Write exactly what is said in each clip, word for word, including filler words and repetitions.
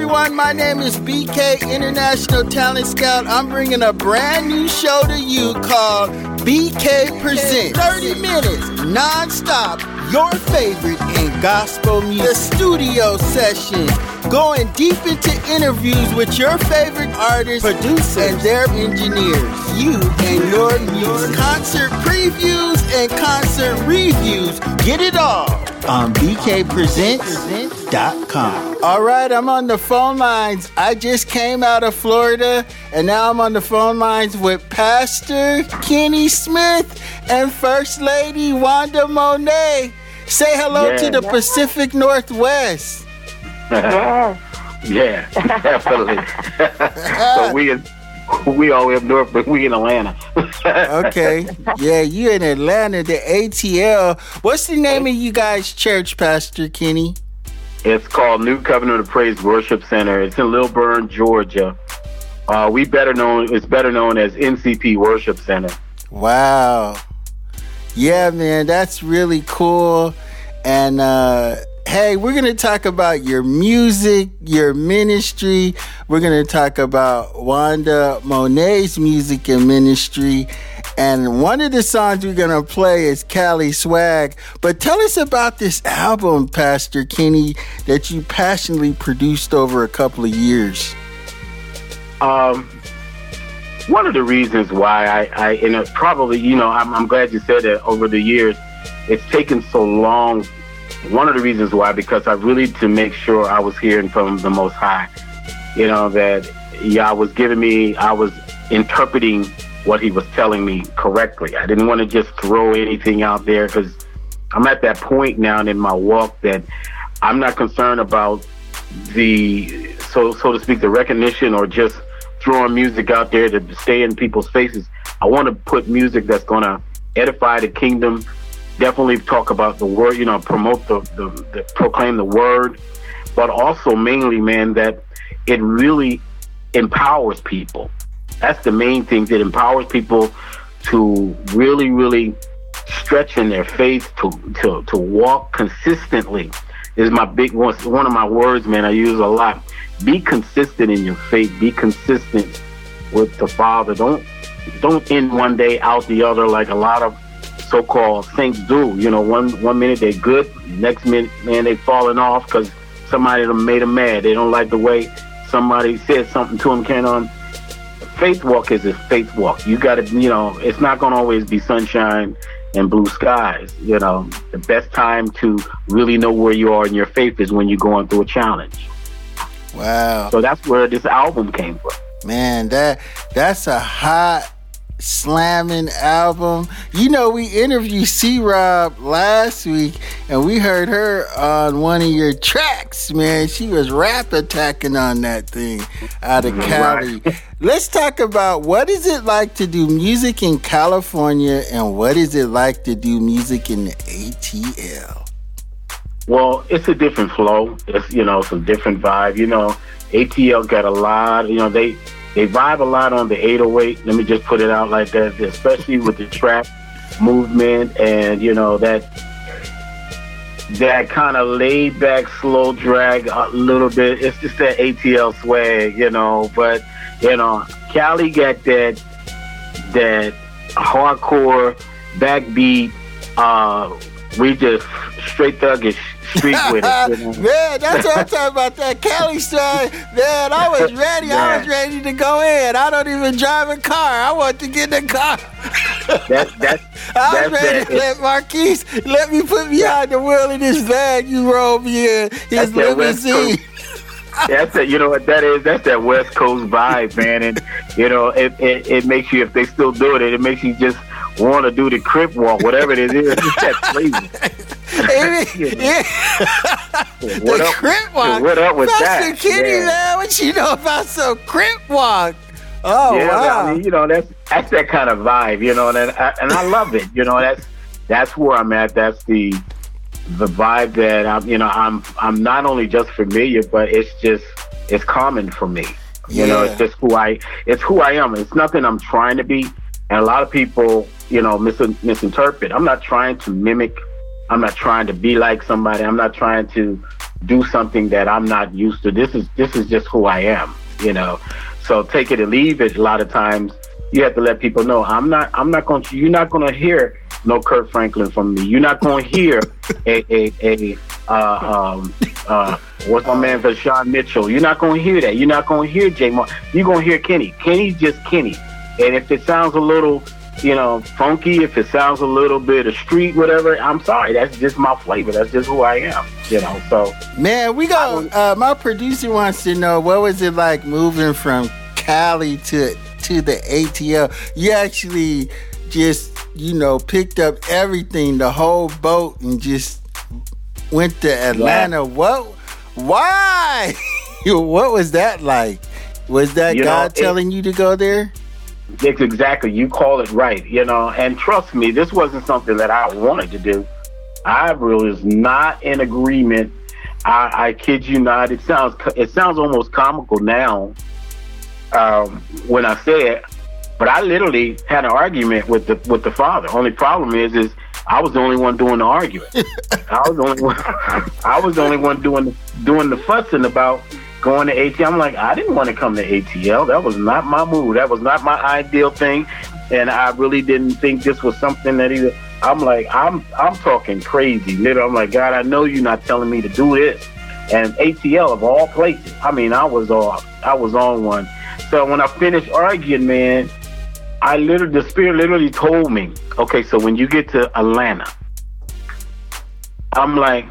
everyone, my name is B K, International Talent Scout. I'm bringing a brand new show to you called B K Presents. thirty minutes, non-stop, your favorite in gospel music. The studio session, going deep into interviews with your favorite artists, producers, and their engineers. You and your music. Concert previews and concert reviews. Get it all on B K presents dot com. All right, I'm on the phone lines. I just came out of Florida, and now I'm on the phone lines with Pastor Kenny Smith and First Lady Wanda Monet. Say hello yeah. to the Pacific Northwest. yeah, definitely. So we in, we all up north, but we in Atlanta. Okay. Yeah, you in Atlanta, the A T L. What's the name of you guys' church, Pastor Kenny? It's called New Covenant of Praise Worship Center. It's in Lilburn, Georgia. Uh, we better known it's better known as N C P Worship Center. Wow. Yeah, man, that's really cool. And uh hey, we're going to talk about your music, your ministry. We're going to talk about Wanda Monet's music and ministry. And one of the songs we're going to play is Cali Swag. But tell us about this album, Pastor Kenny, that you passionately produced over a couple of years. Um, one of the reasons why I, I and it probably, you know, I'm, I'm glad you said that over the years, it's taken so long. One of the reasons why, because I really to make sure I was hearing from the Most High, you know, that Yah was giving me, I was interpreting what he was telling me correctly. I didn't want to just throw anything out there because I'm at that point now in my walk that I'm not concerned about the, so so to speak, the recognition or just throwing music out there to stay in people's faces. I want to put music that's going to edify the kingdom. Definitely talk about the word, you know, promote the, the, the, proclaim the word, but also mainly, man, that it really empowers people. That's the main thing, that empowers people to really, really stretch in their faith, to, to, to walk consistently. Is my big one, one of my words, man, I use a lot. Be consistent in your faith. Be consistent with the Father. Don't, don't end one day out the other like a lot of so-called saints do. You know, one one minute they're good, next minute, man, they falling off because somebody done made them mad. They don't like the way somebody said something to them. Can on faith walk is a faith walk. You got to, you know, it's not going to always be sunshine and blue skies. You know, the best time to really know where you are in your faith is when you're going through a challenge. Wow. So that's where this album came from. Man, that that's a hot slamming album. You know, we interviewed C-Rob last week and we heard her on one of your tracks, man. She was rap attacking on that thing out of Cali. Right. Let's talk about what is it like to do music in California and what is it like to do music in the A T L? Well, it's a different flow. It's, you know, it's a different vibe. You know, A T L got a lot, you know, they They vibe a lot on the eight oh eight. Let me just put it out like that, especially with the trap movement and, you know, that that kind of laid back, slow drag a little bit. It's just that A T L swag, you know. But, you know, Cali got that that hardcore backbeat. Uh, we just straight thuggish street with it. You know? Man, that's what I'm talking about, that Cali side. Man, I was ready. Yeah. I was ready to go in. I don't even drive a car. I want to get in the car. That, that, I was ready that, to let Marquise let me put me behind the wheel of this van you rolled me in, his limousine. That's that. You know what that is? That's that West Coast vibe, man. And you know, it, it it makes you, if they still do it, it makes you just want to do the crip walk, whatever it is. It's that flavor. You know? Yeah. What the up, crip walk. What up with Pastor that? Kenny, yeah. man, what you know about some crip walk? Oh, yeah, wow. I mean, you know, that's that's that kind of vibe, you know, and I, and I love it. You know, that's that's where I'm at. That's the the vibe that I'm, you know, I'm I'm not only just familiar, but it's just it's common for me. You yeah. know, it's just who I it's who I am. It's nothing I'm trying to be. And a lot of people, you know, mis- misinterpret. I'm not trying to mimic. I'm not trying to be like somebody. I'm not trying to do something that I'm not used to. This is this is just who I am, you know. So take it or leave it. A lot of times you have to let people know I'm not I'm not going to you're not going to hear no Kirk Franklin from me. You're not going to hear a a, a uh, um uh what's my man Vashawn Mitchell. You're not going to hear that. You're not going to hear Jay Moore. You're going to hear Kenny. Kenny's just Kenny. And if it sounds a little, you know, funky, if it sounds a little bit of street, whatever, I'm sorry. That's just my flavor. That's just who I am, you know. So, man, we got uh, my producer wants to know, what was it like moving from Cali to to the A T L? You actually just, you know, picked up everything, the whole boat, and just went to Atlanta. Yeah. What? Why? What was that like? Was that you God know, telling it, you to go there? It's exactly. You call it right, you know. And trust me, this wasn't something that I wanted to do. I was not in agreement. I, I kid you not. It sounds it sounds almost comical now um, when I say it, but I literally had an argument with the with the father. Only problem is, is I was the only one doing the arguing. I was the only one. I was the only one doing the, doing the fussing about going to A T L. I'm like, I didn't want to come to A T L. That was not my move. That was not my ideal thing, and I really didn't think this was something that either. I'm like, I'm I'm talking crazy. Literally, I'm like, God, I know you're not telling me to do this. And A T L of all places. I mean, I was off. I was on one. So when I finished arguing, man, I literally, the Spirit literally told me, okay, so when you get to Atlanta, I'm like,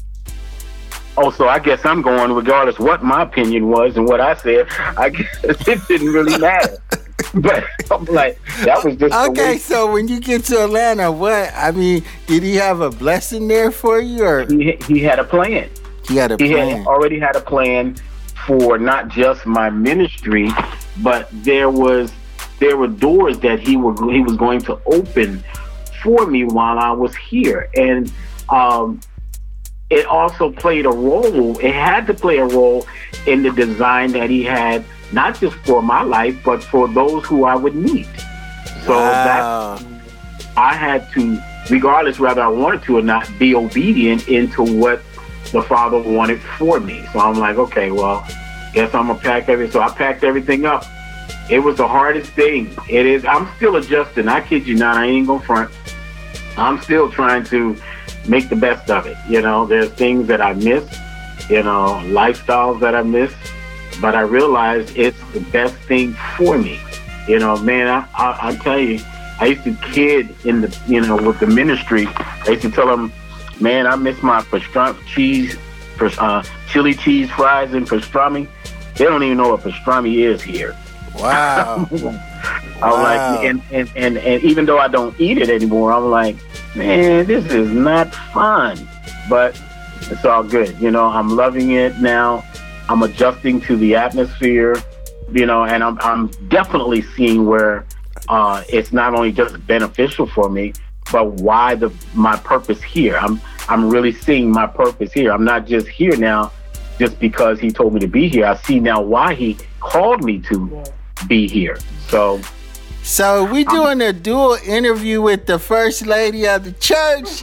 oh, so I guess I'm going regardless what my opinion was and what I said. I guess it didn't really matter. But I'm like, that was just okay. So when you get to Atlanta, what? I mean, did he have a blessing there for you, or he, he had a plan? He had a he plan. He had already had a plan for not just my ministry, but there was there were doors that he were he was going to open for me while I was here, and um, it also played a role. It had to play a role in the design that he had. Not just for my life, but for those who I would meet. So wow. that I had to, regardless whether I wanted to or not, be obedient into what the Father wanted for me. So I'm like, okay, well, guess I'm gonna pack everything. So I packed everything up. It was the hardest thing. It is. I'm still adjusting. I kid you not. I ain't gonna front. I'm still trying to make the best of it. You know, there's things that I miss. You know, lifestyles that I miss. But I realized it's the best thing for me. You know, man, I, I, I tell you, I used to kid in the, you know, with the ministry. I used to tell them, man, I miss my pastrami cheese, uh, chili cheese fries and pastrami. They don't even know what pastrami is here. Wow. I'm wow. like, and, and, and, and even though I don't eat it anymore, I'm like, man, this is not fun. But it's all good. You know, I'm loving it now. I'm adjusting to the atmosphere, you know, and I'm I'm definitely seeing where uh, it's not only just beneficial for me, but why the my purpose here. I'm I'm really seeing my purpose here. I'm not just here now just because he told me to be here. I see now why he called me to be here. So, so we doing a dual interview with the First Lady of the church,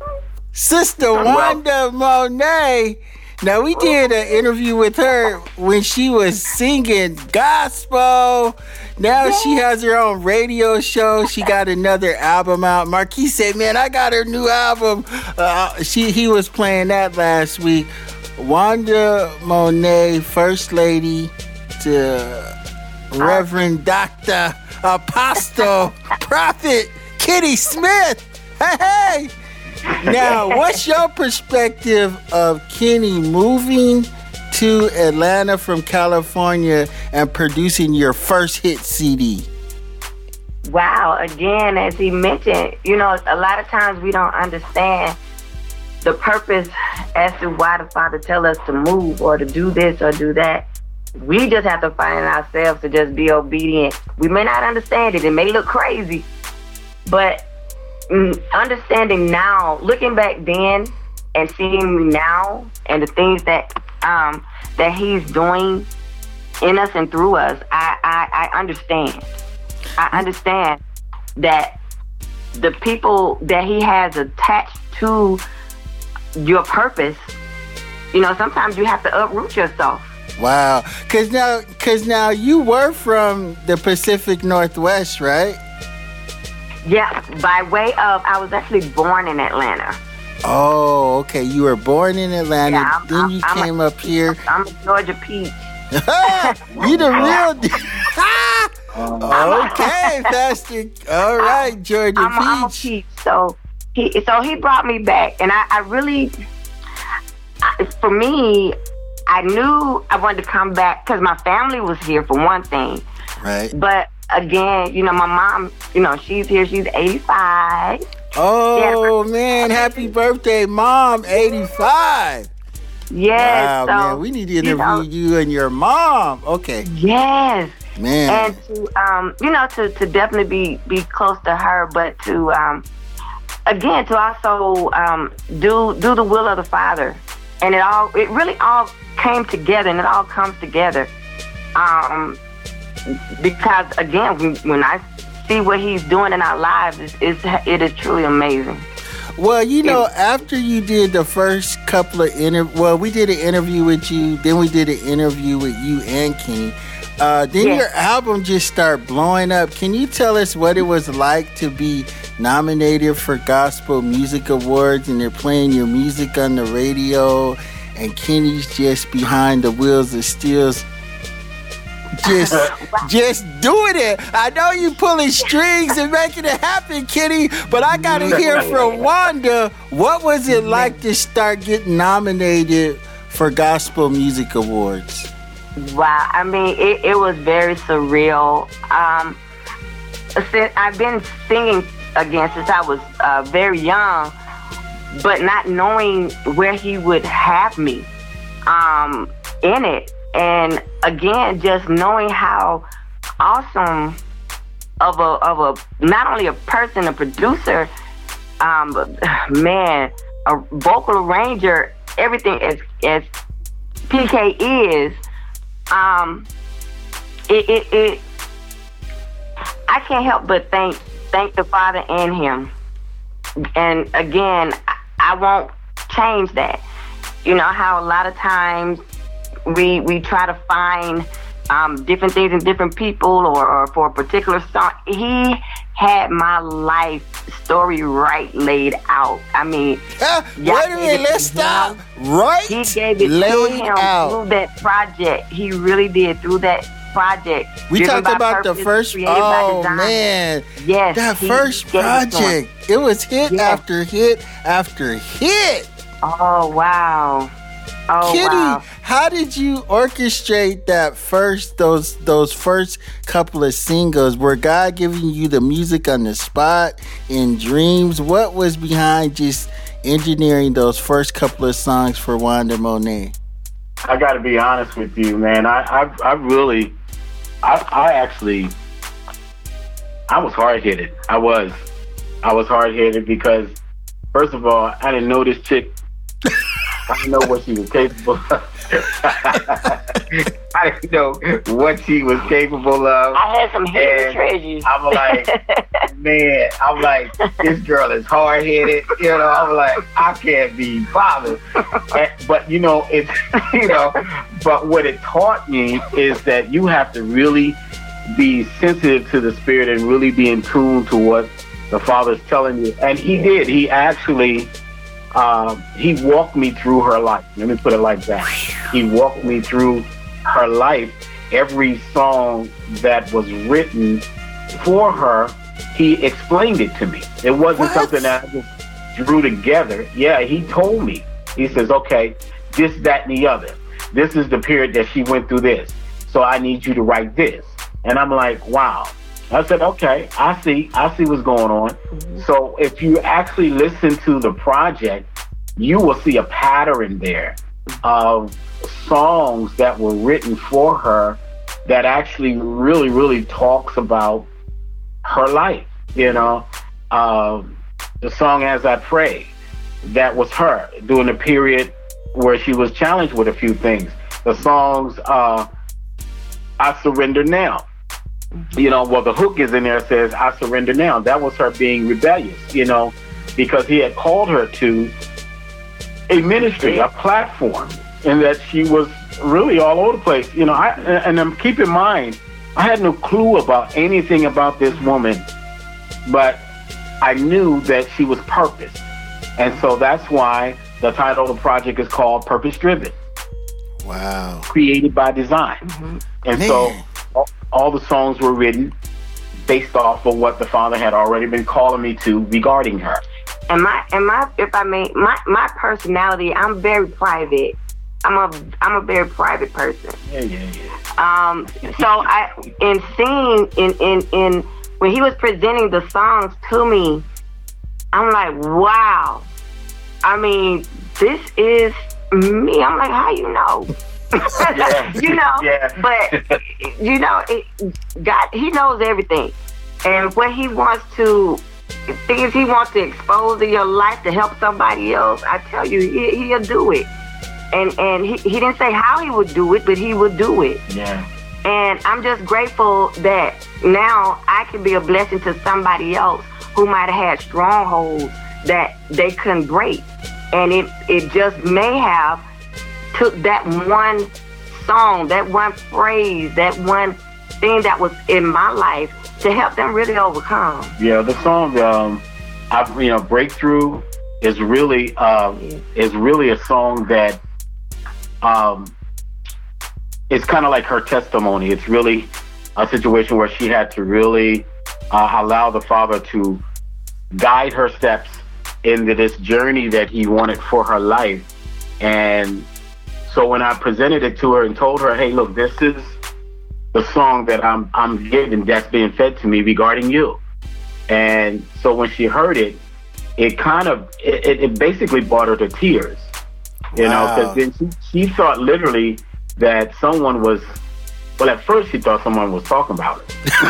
Sister Wanda Monet. Now, we did an interview with her when she was singing gospel. Now she has her own radio show. She got another album out. Marquis said, man, I got her new album. Uh, she He was playing that last week. Wanda Monet, First Lady to Reverend Doctor Apostle Prophet Kenny Smith. Hey, hey. Now, what's your perspective of Kenny moving to Atlanta from California and producing your first hit C D? Wow. Again, as he mentioned, you know, a lot of times we don't understand the purpose as to why the Father tell us to move or to do this or do that. We just have to find ourselves to just be obedient. We may not understand it. It may look crazy, but understanding now, looking back then and seeing me now and the things that um, that he's doing in us and through us, I, I, I understand. I understand that the people that he has attached to your purpose you know, sometimes you have to uproot yourself. Wow. Cause now, cause now you were from the Pacific Northwest, right? Yeah, by way of, I was actually born in Atlanta. Oh, okay. You were born in Atlanta, Yeah, I'm- then I'm- you I'm a- came up here. I'm a Georgia peach. You the real d- Okay, Pastor. All right, Georgia I'm, a- I'm a Peach. peach. So he, so he brought me back, and I, I really, I, for me, I knew I wanted to come back because my family was here for one thing. Right. But again, you know, my mom, you know, she's here. She's eighty-five. Oh, Yeah. man. Happy birthday, Mom. eighty-five. Yes. Wow, so, man. We need to interview you know, you and your mom. Okay. Yes. Man. And to um, you know, to, to definitely be, be close to her, but to um, again to also um, do do the will of the Father, and it all it really all came together, and it all comes together, um, because again, when, when I see what He's doing in our lives, it's, it's it is truly amazing. Well, you know, after you did the first couple of inter, well, we did an interview with you, then we did an interview with you and Kenny. Uh, then Yes. your album just started blowing up. Can you tell us what it was like to be nominated for Gospel Music Awards and they're playing your music on the radio and Kenny's just behind the wheels of steel, just just doing it? I know you pulling strings and making it happen, Kenny, but I gotta hear from Wanda. What was it like to start getting nominated for Gospel Music Awards? Wow, I mean, it, it was very surreal. Um, since I've been singing again since I was uh, very young, but not knowing where He would have me um, in it. And again, just knowing how awesome of a of a not only a person, a producer, um, but man, a vocal arranger, everything as as P K is. Um, it, it, it, I can't help but thank, thank the Father and Him. And again, I, I won't change that. You know how a lot of times we, we try to find, um, different things in different people or, or for a particular song. He had my life story right laid out. I mean, Uh, y'all wait a gave minute, it let's to stop. him. Right? He gave it Laid to him out. through that project. He really did through that project. We Driven talked by about the purpose, first. created by Oh design. man, Yes, that he first gave it to him. project. It was hit Yes. after hit after hit. Oh wow! Oh Kitty, wow! how did you orchestrate that first those those first couple of singles? Were God giving you the music on the spot in dreams? What was behind just engineering those first couple of songs for Wanda Monet? I got to be honest with you, man. I, I, I really, I, I actually, I was hard headed. I was, I was hard headed because, first of all, I didn't know this chick. I didn't know what she was capable of. I didn't know what she was capable of. I had some hidden And treasures. I'm like, man, I'm like, this girl is hard headed. You know, I'm like, I can't be bothered. And, but you know, it's you know, but what it taught me is that you have to really be sensitive to the Spirit and really be in tune to what the Father's telling you. And He did. He actually. Um, he walked me through her life. Let me put it like that. He walked me through her life. Every song that was written for her, he explained it to me. It wasn't What? something that I just drew together. Yeah, he told me. He says, okay, this, that, and the other. This is the period that she went through this. So I need you to write this. And I'm like, wow. I said, okay, I see. I see what's going on. Mm-hmm. So if you actually listen to the project, you will see a pattern there of songs that were written for her that actually really, really talks about her life. You know, uh, the song As I Pray, that was her during the period where she was challenged with a few things. The songs uh, I Surrender Now. You know, well, the hook is in there, says, I surrender now. That was her being rebellious, you know, because he had called her to a ministry, a platform, and that she was really all over the place. You know, I and um, keep in mind, I had no clue about anything about this woman, but I knew that she was purpose. And so that's why the title of the project is called Purpose Driven. Wow. Created by design. Mm-hmm. And Man. so all, all the songs were written based off of what the Father had already been calling me to regarding her. And my, and my, if I may, my, my personality, I'm very private. I'm a, I'm a very private person. Yeah, yeah, yeah. Um, so I, in seeing, in, in, in, when he was presenting the songs to me, I'm like, wow. I mean, this is me. I'm like, how you know? Yeah. you know, yeah. But you know, it, God, He knows everything, and what He wants to. Things He wants to expose in your life to help somebody else, I tell you, he, He'll do it. And and he, he didn't say how He would do it, but He would do it. Yeah. And I'm just grateful that now I can be a blessing to somebody else who might have had strongholds that they couldn't break. And it, it just may have took that one song, that one phrase, that one thing that was in my life to help them really overcome. Yeah, the song, um, I, you know, Breakthrough is really, uh, yeah. is really a song that, um, it's kind of like her testimony. It's really a situation where she had to really uh, allow the Father to guide her steps into this journey that He wanted for her life. And so when I presented it to her and told her, hey, look, this is the song that I'm I'm getting that's being fed to me regarding you. And so when she heard it, it kind of, it, it basically brought her to tears. You wow. know, because then she, she thought literally that someone was, well, at first she thought someone was talking about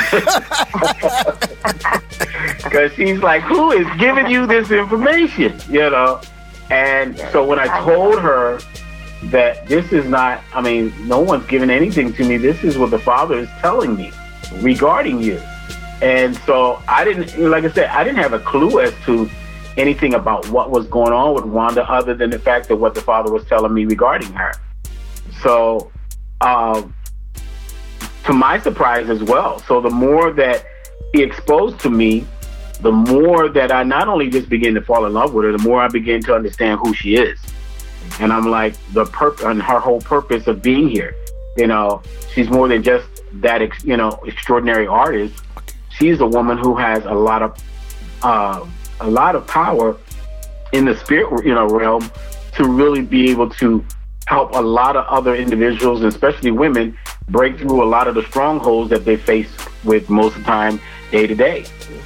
it. Because she's like, who is giving you this information? You know? And so when I told her that this is not, I mean, no one's giving anything to me. This is what the Father is telling me regarding you. And so I didn't, like I said, I didn't have a clue as to anything about what was going on with Wanda other than the fact that what the Father was telling me regarding her. So, um, to my surprise as well. So the more that He exposed to me, the more that I not only just began to fall in love with her, the more I began to understand who she is. And I'm like, the purpose and her whole purpose of being here. You know, she's more than just that, ex- you know, extraordinary artist. She's a woman who has a lot of, uh, a lot of power in the spirit, you know, realm to really be able to help a lot of other individuals, especially women, break through a lot of the strongholds that they face with most of the time, day to day.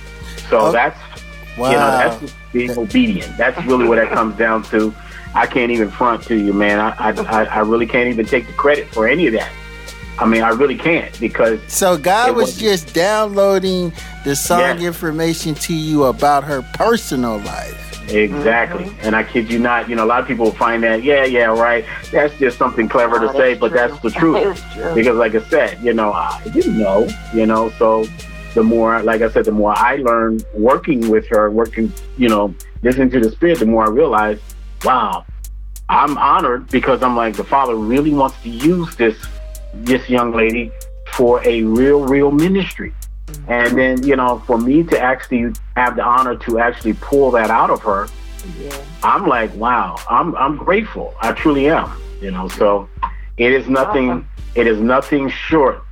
So oh, that's, wow. you know, that's being obedient. That's really what that comes down to. I can't even front to you, man. I, I, I really can't even take the credit for any of that. I mean, I really can't because... So God was just downloading the song yeah. information to you about her personal life. Exactly. Mm-hmm. And I kid you not, you know, a lot of people will find that, yeah, yeah, right. That's just something clever oh, to say, but true. That's the truth. That because like I said, you know, I didn't know, you know, so the more, like I said, the more I learned working with her, working, you know, listening to the Spirit, the more I realized, wow, I'm honored because I'm like, the Father really wants to use this this young lady for a real, real ministry. Mm-hmm. And then, you know, for me to actually have the honor to actually pull that out of her, yeah. I'm like, wow, I'm I'm grateful. I truly am. You know, so it is nothing. Awesome. It is nothing short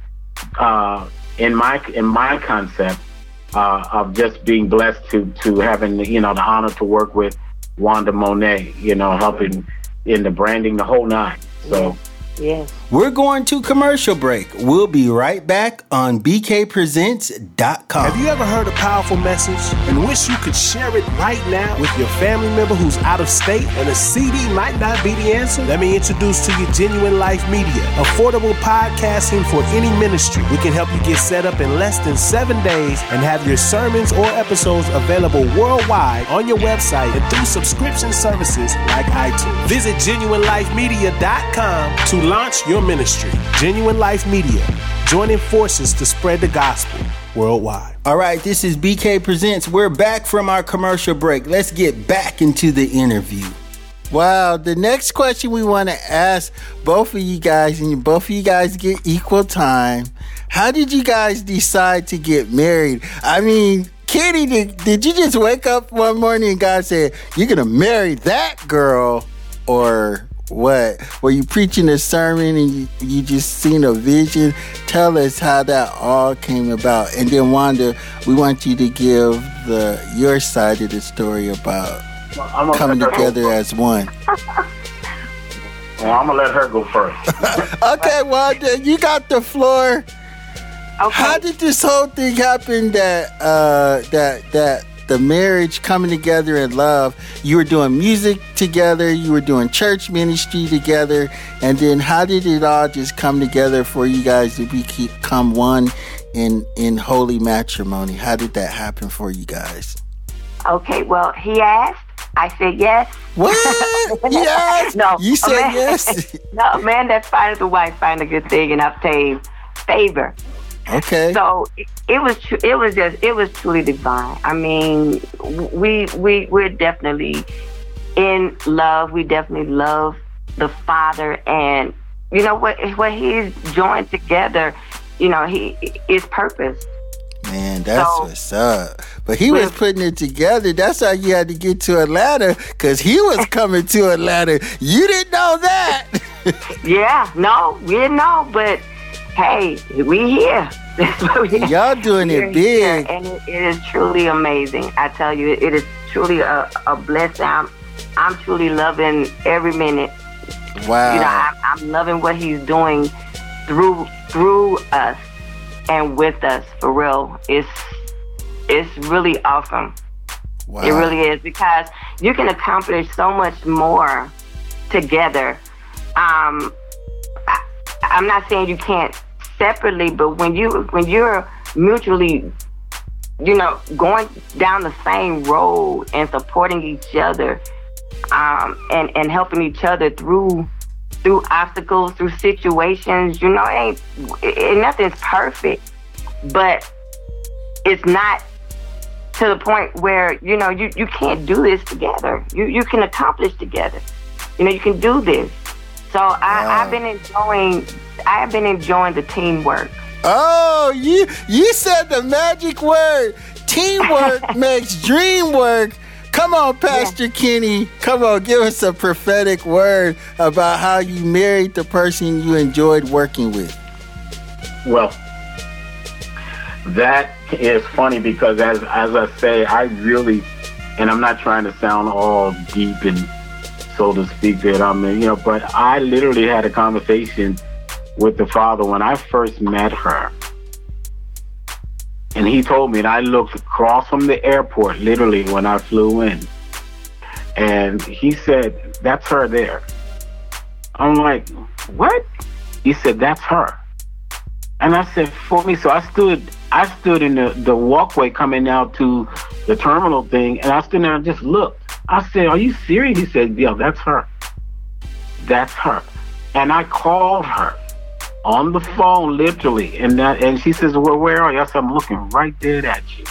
uh, in my in my concept uh, of just being blessed to to having you know the honor to work with Wanda Monet. You know, helping in the branding, the whole nine. So. Yes. We're going to commercial break. We'll be right back on B K presents dot com. Have you ever heard a powerful message and wish you could share it right now with your family member who's out of state and a C D might not be the answer? Let me introduce to you Genuine Life Media, affordable podcasting for any ministry. We can help you get set up in less than seven days and have your sermons or episodes available worldwide on your website and through subscription services like iTunes. Visit genuine life media dot com to launch your ministry. Genuine Life Media, joining forces to spread the gospel worldwide. All right, this is B K Presents. We're back from our commercial break. Let's get back into the interview. Wow. The next question we want to ask both of you guys, and both of you guys get equal time. How did you guys decide to get married? I mean, Kitty, did, did you just wake up one morning and God said, you're going to marry that girl? Or what? Were you preaching a sermon and you, you just seen a vision? Tell us how that all came about. And then, Wanda, we want you to give the your side of the story about well, coming together as one. Well, I'm going to let her go first. Okay, Wanda, you got the floor. Okay. How did this whole thing happen that uh, that that the marriage coming together in love? You were doing music together, you were doing church ministry together, and then how did it all just come together for you guys to become one in in holy matrimony? How did that happen for you guys? Okay, well, he asked. I said yes. What? Yes? No. You said man, yes? No, a man that finds a wife find a good thing and obtain favor. Okay. So it, it was tr- it was just it was truly divine. I mean, we we we're definitely in love. We definitely love the Father, and you know what what He's joined together. You know, He is purpose. Man, that's so, what's up. But he was putting it together. That's how you had to get to Atlanta, because he was coming to Atlanta. You didn't know that. Yeah, no, we didn't know, but hey, we here. we Y'all doing it big. And it, it is truly amazing. I tell you, it is truly a, a blessing. I'm, I'm truly loving every minute. Wow. You know, I'm, I'm loving what He's doing through through us and with us, for real. It's it's really awesome. Wow. It really is, because you can accomplish so much more together. Um, I, I'm not saying you can't separately, but when you when you're mutually, you know, going down the same road and supporting each other, um, and and helping each other through through obstacles, through situations, you know, it ain't it, it, nothing's perfect, but it's not to the point where, you know, you, you can't do this together. You you can accomplish together. You know, you can do this. So I, wow. I've been enjoying I've been enjoying the teamwork. Oh, you you said the magic word. Teamwork makes dream work. Come on, Pastor yeah. Kenny. Come on, give us a prophetic word about how you married the person you enjoyed working with. Well, that is funny, because as as I say, I really, and I'm not trying to sound all deep and so to speak that I'm, you know, but I literally had a conversation with the Father when I first met her. And He told me, and I looked across from the airport, literally, when I flew in. And He said, that's her there. I'm like, what? He said, that's her. And I said, for me, so I stood I stood in the, the walkway coming out to the terminal thing, and I stood there and just looked. I said, are you serious? He said, yeah, that's her. That's her. And I called her on the phone, literally, and that, and she says, well, where are you? I said, I'm looking right dead at you.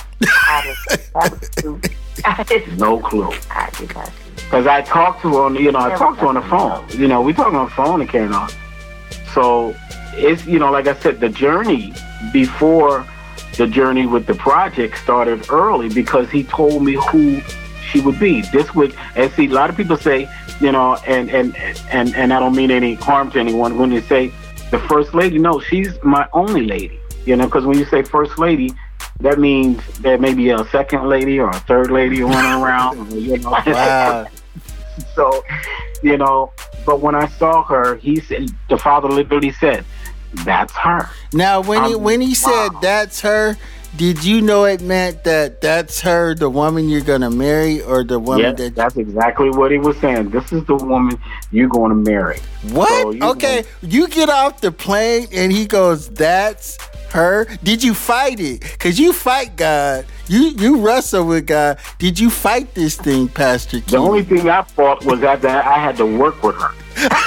No clue. Because I talked to her on, you know, I talked to her on the phone. You know, we talking on the phone and carrying on. So it's, you know, like I said, the journey before the journey with the project started early, because he told me who she would be. This would, and see, a lot of people say, you know, and and and and I don't mean any harm to anyone when they say the first lady. No, she's my only lady. You know, because when you say first lady, that means there may be a second lady or a third lady running around. You know, wow. So, you know, but when I saw her, he said, the Father literally said, that's her. Now, when he I'm, when he said wow. that's her, did you know it meant that that's her, the woman you're going to marry, or the woman yes, that... that's exactly what he was saying. This is the woman you're going to marry. What? So okay, gonna... you get off the plane and he goes, that's her? Did you fight it? Because you fight God. You you wrestle with God. Did you fight this thing, Pastor King? The only thing I fought was that I had to work with her.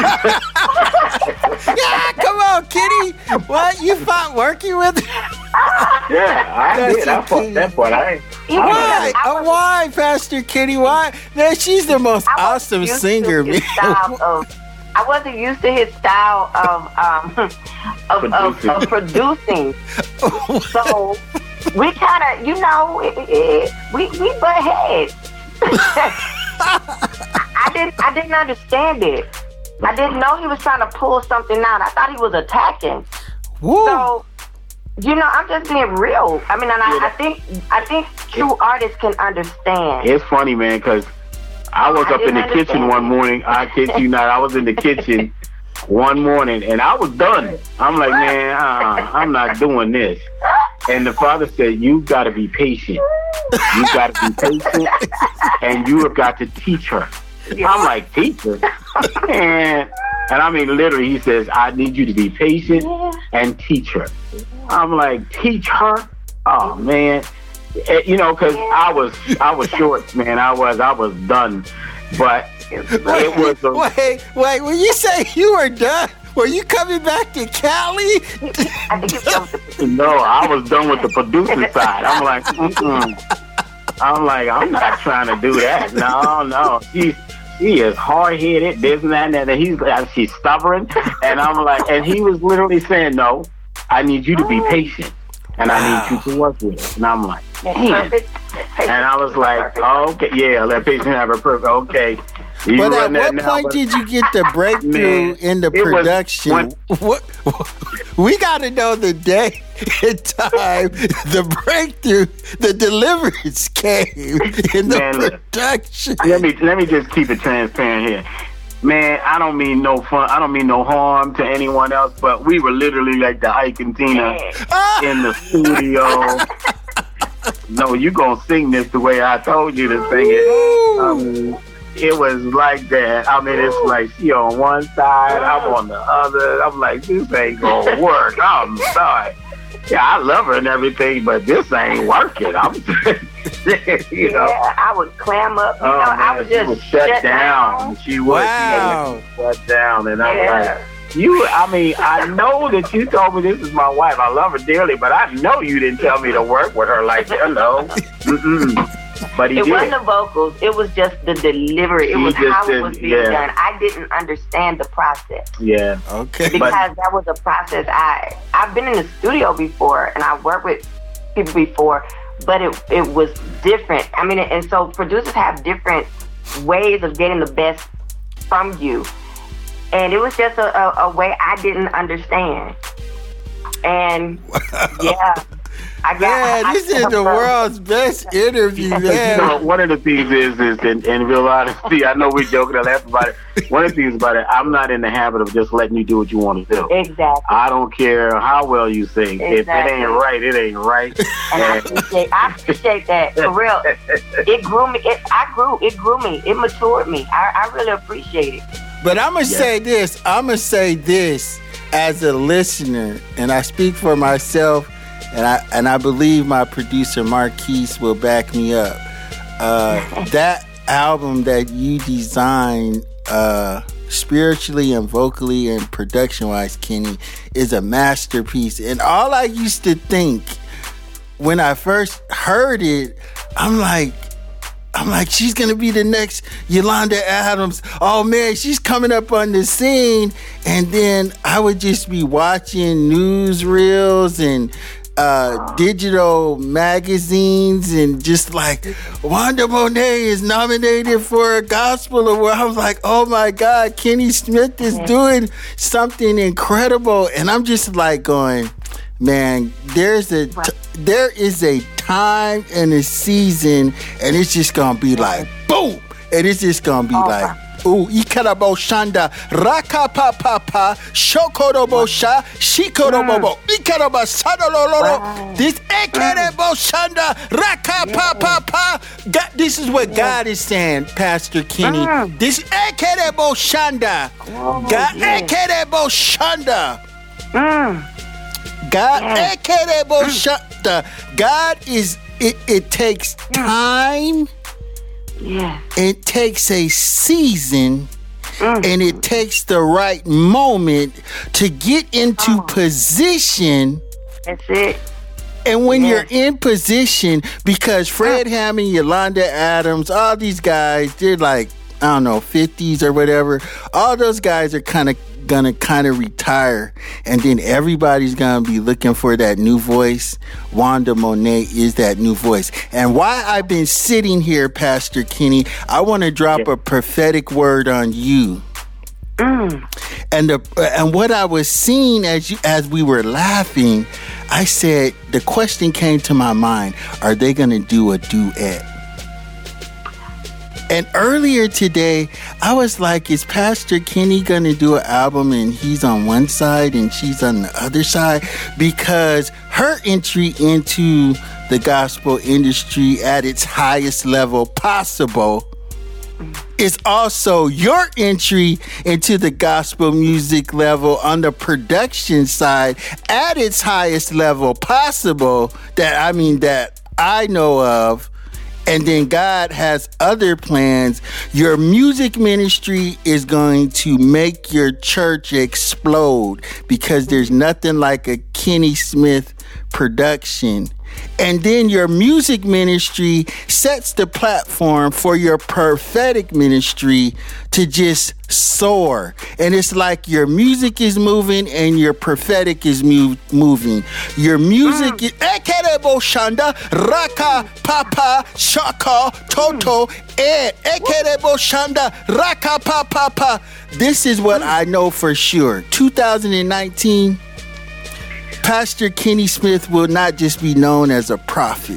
Yeah, come on, Kitty. What? You fought working with her? Yeah, I That's did. I fought that part. I ain't, He Why? Uh, why, Pastor Kenny? Why? Man, she's the most awesome singer, man. Of, I wasn't used to his style of um of, of, of producing. So we kind of, you know, we we butt heads. I didn't I didn't understand it. I didn't know he was trying to pull something out. I thought he was attacking. Woo. So, you know, I'm just being real. I mean, and I, I think I think true artists can understand. It's funny, man, because I was I up in the kitchen one morning. I kid you not. I was in the kitchen one morning, and I was done. I'm like, man, uh, I'm not doing this. And the father said, you got to be patient. You got to be patient, and you have got to teach her. I'm like, teach her? And, and I mean, literally, he says, I need you to be patient and teach her. I'm like, teach her? Oh, man. You know, because I was I was short, man. I was I was done. But it was a... Wait, wait. When you say you were done, were you coming back to Cali? No, I was done with the producer side. I'm like, mm-mm. I'm like, I'm not trying to do that. No, no. She's she is hard headed, this and that, and that. And he's she's stubborn. And I'm like, and he was literally saying, no, I need you to be patient. And wow. I need you to work with it. And I'm like, damn. And I was like, oh, okay, yeah, let patient have her perfect. Okay. You but at what now, point but, did you get the breakthrough man, in the production? When, what, we got to know the day and time the breakthrough, the deliverance came in the man, production. Let me let me just keep it transparent here. Man, I don't mean no fun. I don't mean no harm to anyone else, but we were literally like the Ike and Tina in the studio. No, you gonna sing this the way I told you to sing it. Um, it was like that. I mean, it's like she on one side, I'm on the other. I'm like, this ain't gonna work. I'm sorry. Yeah, I love her and everything, but this ain't working. I'm, you know. Yeah, I would clam up. You oh, know, man, I would just she would shut, shut down. down. She would. Wow. She would shut down, and I'm yeah. like, you. I mean, I know that you told me this is my wife. I love her dearly, but I know you didn't tell me to work with her like that. No. Mm-mm. But he it did. wasn't the vocals. It was just the delivery. It he was how did, it was being yeah. done. I didn't understand the process. Yeah. Okay. Because but, that was a process. I I've been in the studio before, and I worked with people before, but it it was different. I mean, and so producers have different ways of getting the best from you, and it was just a, a, a way I didn't understand. And yeah. I got, man, I, this I, is the world's best interview, man. You know, one of the things is, is in, in real honesty, I know we're joking, I laugh about it. One of the things about it, I'm not in the habit of just letting you do what you want to do. Exactly. I don't care how well you sing. Exactly. If it ain't right, it ain't right. And, and I, appreciate, I appreciate that, for real. It grew me. It, I grew. It grew me. It matured me. I, I really appreciate it. But I'm going to yeah. say this. I'm going to say this as a listener, and I speak for myself. And I and I believe my producer Marquise will back me up. Uh, that album that you designed, uh, spiritually and vocally and production-wise, Kenny, is a masterpiece. And all I used to think when I first heard it, I'm like, I'm like, she's gonna be the next Yolanda Adams. Oh man, she's coming up on the scene. And then I would just be watching newsreels and Uh, digital magazines and just like Wanda Monet is nominated for a gospel award. I was like, oh my God, Kenny Smith is doing something incredible. And I'm just like going, man, there's a t- there is a time and a season, and it's just gonna be like boom, and it's just gonna be like. Ooh, ikarabo shanda, raka pa pa pa, shokorobo sha, shikorobo, ikaraba sadololo. This ekerebo shanda, raka pa pa pa. God, this is what God is saying, Pastor Kenny. This ekerebo shanda, God ekerebo shanda. God ekerebo shanda. God is. It. It takes time. Yeah. It takes a season mm. and it takes the right moment to get into oh. position. That's it. And when yeah. you're in position, because Fred Hammond, Yolanda Adams, all these guys, they're like, I don't know, fifties or whatever. All those guys are kind of gonna kind of retire, and then everybody's gonna be looking for that new voice. Wanda Monet is that new voice. And why I've been sitting here, Pastor Kenny, I want to drop yeah. a prophetic word on you. Mm. And the and what I was seeing as you as we were laughing, I said the question came to my mind: are they gonna do a duet? And earlier today, I was like, is Pastor Kenny going to do an album and he's on one side and she's on the other side? Because her entry into the gospel industry at its highest level possible is also your entry into the gospel music level on the production side at its highest level possible that, I mean, that I know of. And then God has other plans. Your music ministry is going to make your church explode because there's nothing like a Kenny Smith production. And then your music ministry sets the platform for your prophetic ministry to just soar. And it's like your music is moving and your prophetic is mu- moving. Your music mm. is Ekerebo Shanda, Raka, Papa, Shaka, Toto, and Ekerebo Shanda, Raka, Papa. This is what I know for sure. two thousand nineteen, Pastor Kenny Smith will not just be known as a prophet.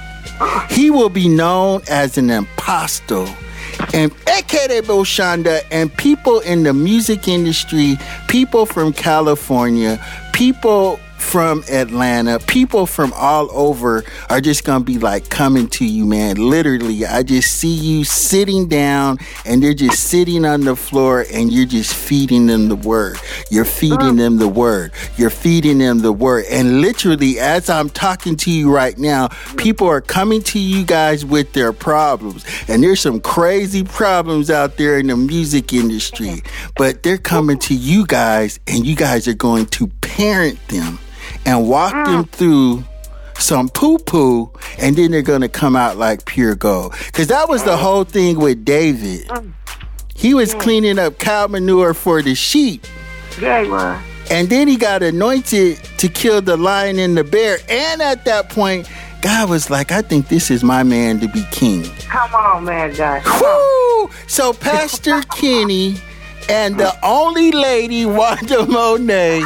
He will be known as an apostle. And Ekerebo Shanda and people in the music industry, people from California, people from Atlanta, people from all over are just going to be like coming to you, man. Literally, I just see you sitting down and they're just sitting on the floor and you're just feeding them the word. You're feeding them the word. You're feeding them the word. And literally, as I'm talking to you right now, people are coming to you guys with their problems. And there's some crazy problems out there in the music industry. But they're coming to you guys and you guys are going to parent them and walk mm. them through some poo-poo, and then they're going to come out like pure gold. Because that was the whole thing with David. He was mm. cleaning up cow manure for the sheep. Yeah, he was. And then he got anointed to kill the lion and the bear. And at that point, God was like, I think this is my man to be king. Come on, man, God. Woo! So Pastor Kenny and the only lady, Wanda Monet,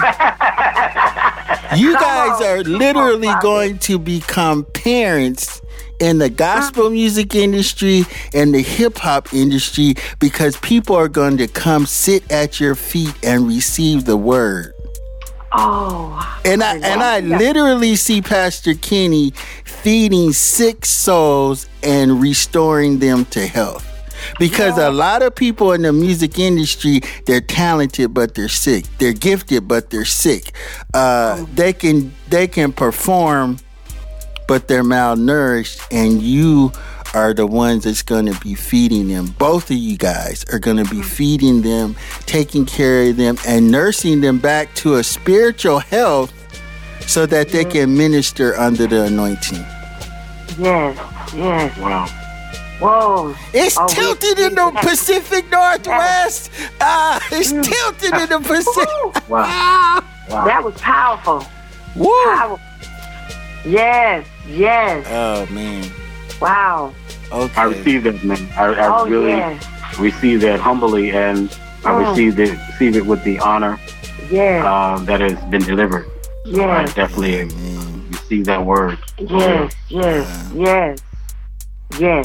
you guys are literally going to become parents in the gospel music industry and the hip-hop industry because people are going to come sit at your feet and receive the word. Oh. And I and I literally see Pastor Kenny feeding sick souls and restoring them to health. Because yeah. a lot of people in the music industry, they're talented, but they're sick. They're gifted, but they're sick. Uh, oh. They can they can perform, but they're malnourished, and you are the ones that's going to be feeding them. Both of you guys are going to be feeding them, taking care of them, and nursing them back to a spiritual health so that they yes. can minister under the anointing. Yes, yes. Wow. Whoa. It's oh, tilted we, in the Pacific Northwest. Ah, it's mm. tilted in the Pacific. Wow. Wow. That was powerful. Woo. Powerful. Yes, yes. Oh, man. Wow. Okay. I received that, man. I, I oh, really yes. received that humbly, and I mm. received it, received it with the honor yes. uh, that has been delivered. Yes. I definitely Amen. received that word. Yes, yes, wow. yes, yes.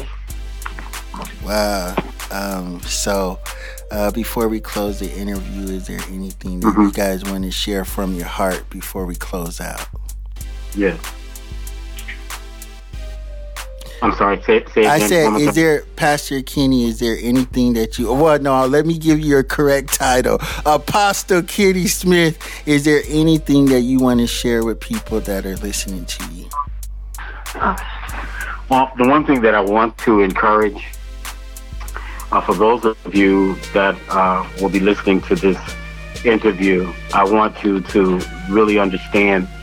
Wow. Um, so, uh, before we close the interview, is there anything that mm-hmm. you guys want to share from your heart before we close out? Yes. I'm sorry, say, say I again. said, is there, Pastor Kenny, is there anything that you, well, no, let me give you your correct title. Apostle Kenny Smith, is there anything that you want to share with people that are listening to you? Well, the one thing that I want to encourage uh, for those of you that uh, will be listening to this interview, I want you to really understand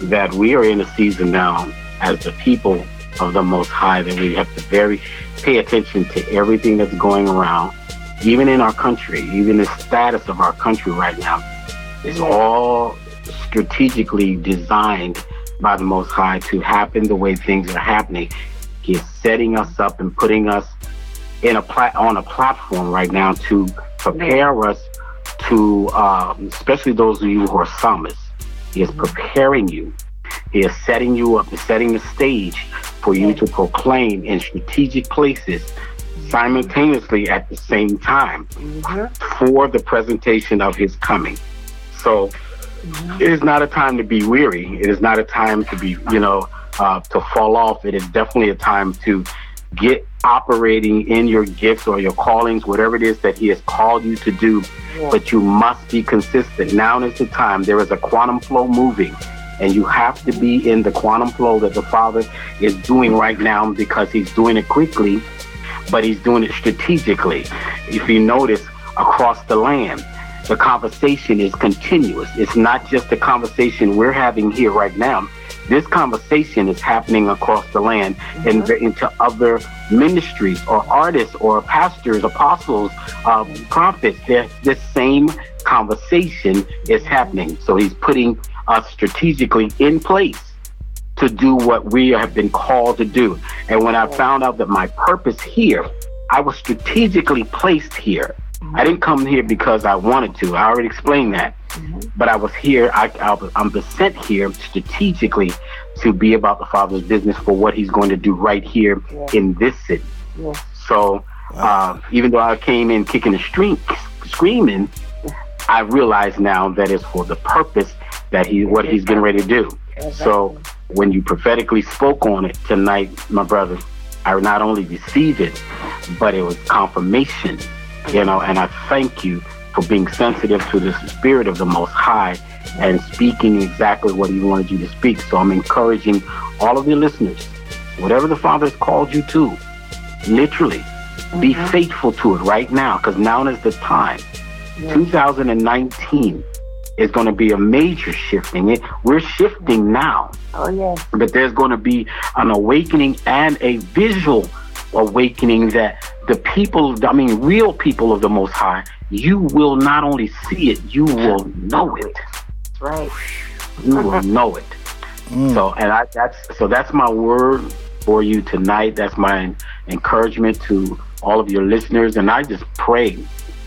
that we are in a season now as the people of the Most High that we have to very pay attention to everything that's going around, even in our country, even the status of our country right now is all strategically designed by the Most High to happen the way things are happening. He is setting us up and putting us in a pla- on a platform right now to prepare us to, um, especially those of you who are psalmists. He is preparing you. He is setting you up and setting the stage for you to proclaim in strategic places simultaneously at the same time mm-hmm. for the presentation of his coming. So mm-hmm. it is not a time to be weary. It is not a time to be, you know, uh, to fall off. It is definitely a time to get operating in your gifts or your callings, whatever it is that he has called you to do. Yeah. But you must be consistent. Now is the time. There is a quantum flow moving. And you have to be in the quantum flow that the Father is doing right now, because he's doing it quickly, but he's doing it strategically. If you notice, across the land, the conversation is continuous. It's not just the conversation we're having here right now. This conversation is happening across the land mm-hmm. and into other ministries or artists or pastors, apostles, uh, prophets. They're, the same conversation is happening. So he's putting us strategically in place to do what we have been called to do. And when I found out that my purpose here, I was strategically placed here. Mm-hmm. I didn't come here because I wanted to. I already explained that. Mm-hmm. But I was here, I, I, I'm sent here strategically to be about the Father's business for what he's going to do right here yeah. in this city. Yeah. So wow. uh, even though I came in kicking the street, screaming, I realize now that it's for the purpose that he, what he's getting ready to do. Exactly. So when you prophetically spoke on it tonight, my brother, I not only received it, but it was confirmation, you know, and I thank you for being sensitive to the Spirit of the Most High and speaking exactly what he wanted you to speak. So I'm encouraging all of the listeners, whatever the Father has called you to, literally, mm-hmm. be faithful to it right now, because now is the time. Yeah. two thousand nineteen is going to be a major shifting. It, we're shifting now. Oh, yeah. But there's going to be an awakening and a visual awakening that the people, I mean, real people of the Most High, you will not only see it, you will know it. That's right. You will know it. Mm. So, and I, that's, so that's my word for you tonight. That's my encouragement to all of your listeners. And I just pray,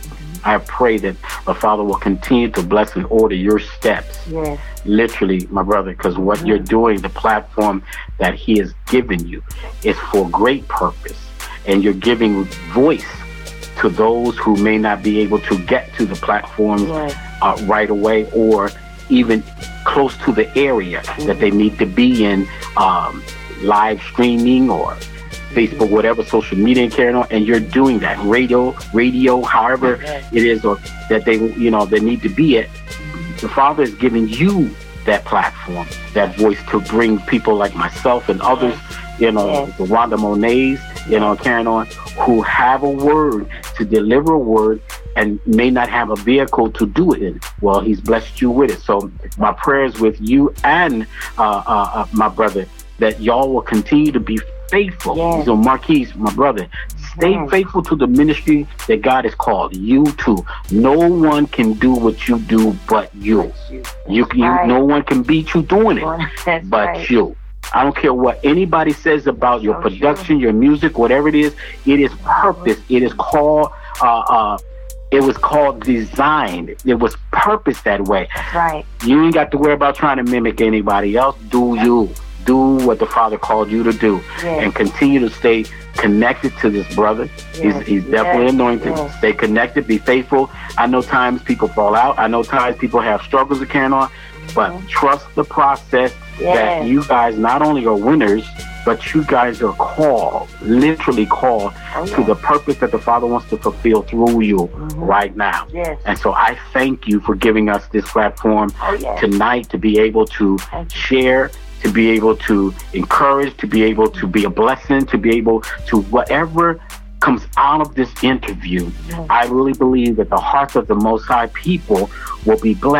I pray that the Father will continue to bless and order your steps. Yes. Literally, my brother, because what mm-hmm. you're doing, the platform that he has given you, is for great purpose. And you're giving voice to those who may not be able to get to the platforms yes. uh, right away, or even close to the area mm-hmm. that they need to be in, um, live streaming or Facebook, whatever social media and carrying on, and you're doing that. Radio, radio, however it is, or that they, you know, they need to be at. The Father is giving you that platform, that voice to bring people like myself and others, you know, the Wanda Monets, you know, carrying on, who have a word to deliver a word and may not have a vehicle to do it in. Well, he's blessed you with it. So my prayers with you and uh, uh, uh, my brother, that y'all will continue to be faithful. Yes. So Marquise, my brother, stay yes. faithful to the ministry that God has called you to. No one can do what you do but you. You, you, you right. No one can beat you doing it That's but right. you. I don't care what anybody says about your so production, true. your music, whatever it is. It is purpose. It is called. Uh, uh, it was called designed. It was purpose that way. That's right. You ain't got to worry about trying to mimic anybody else. Do you? Do what the Father called you to do, yes. and continue to stay connected to this brother. Yes. He's, he's definitely yes. anointed. Yes. Stay connected, be faithful. I know times people fall out. I know times people have struggles to carry on, but mm-hmm. trust the process yes. that you guys not only are winners, but you guys are called, literally called oh, yeah. to the purpose that the Father wants to fulfill through you mm-hmm. right now. Yes. And so I thank you for giving us this platform oh, yes. tonight to be able to share, to be able to encourage, to be able to be a blessing, to be able to whatever comes out of this interview. Yes. I really believe that the hearts of the Most High people will be blessed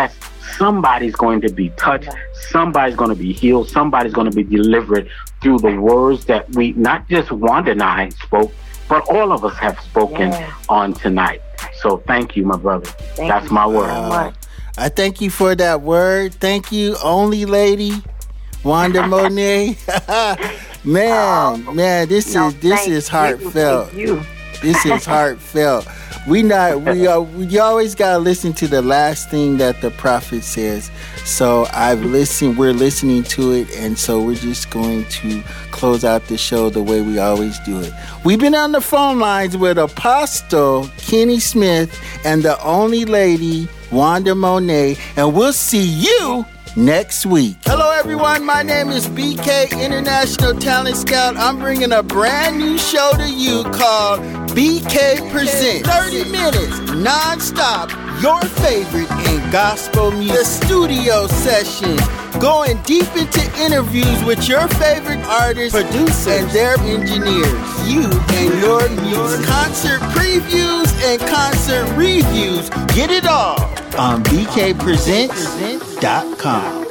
somebody's going to be touched. Somebody's going to be healed. Somebody's going to be delivered through the words that we, not just Wanda and I spoke, but all of us have spoken yeah. on tonight. So thank you, my brother. Thank That's my word. Uh, I thank you for that word. Thank you, only lady, Wanda Monet. man, oh, man, this no, is this is heartfelt. You. This is heartfelt. We not we are we always gotta listen to the last thing that the prophet says. So I've listened. We're listening to it, and so we're just going to close out the show the way we always do it. We've been on the phone lines with Apostle Kenny Smith and the only lady Wanda Monet, and we'll see you next week. Hello everyone, my name is B K, International Talent Scout. I'm bringing a brand new show to you called B K Presents. thirty minutes, non-stop, your favorite in gospel music. The studio session, going deep into interviews with your favorite artists, producers, and their engineers. You and your music. Concert previews and concert reviews. Get it all on B K presents dot com.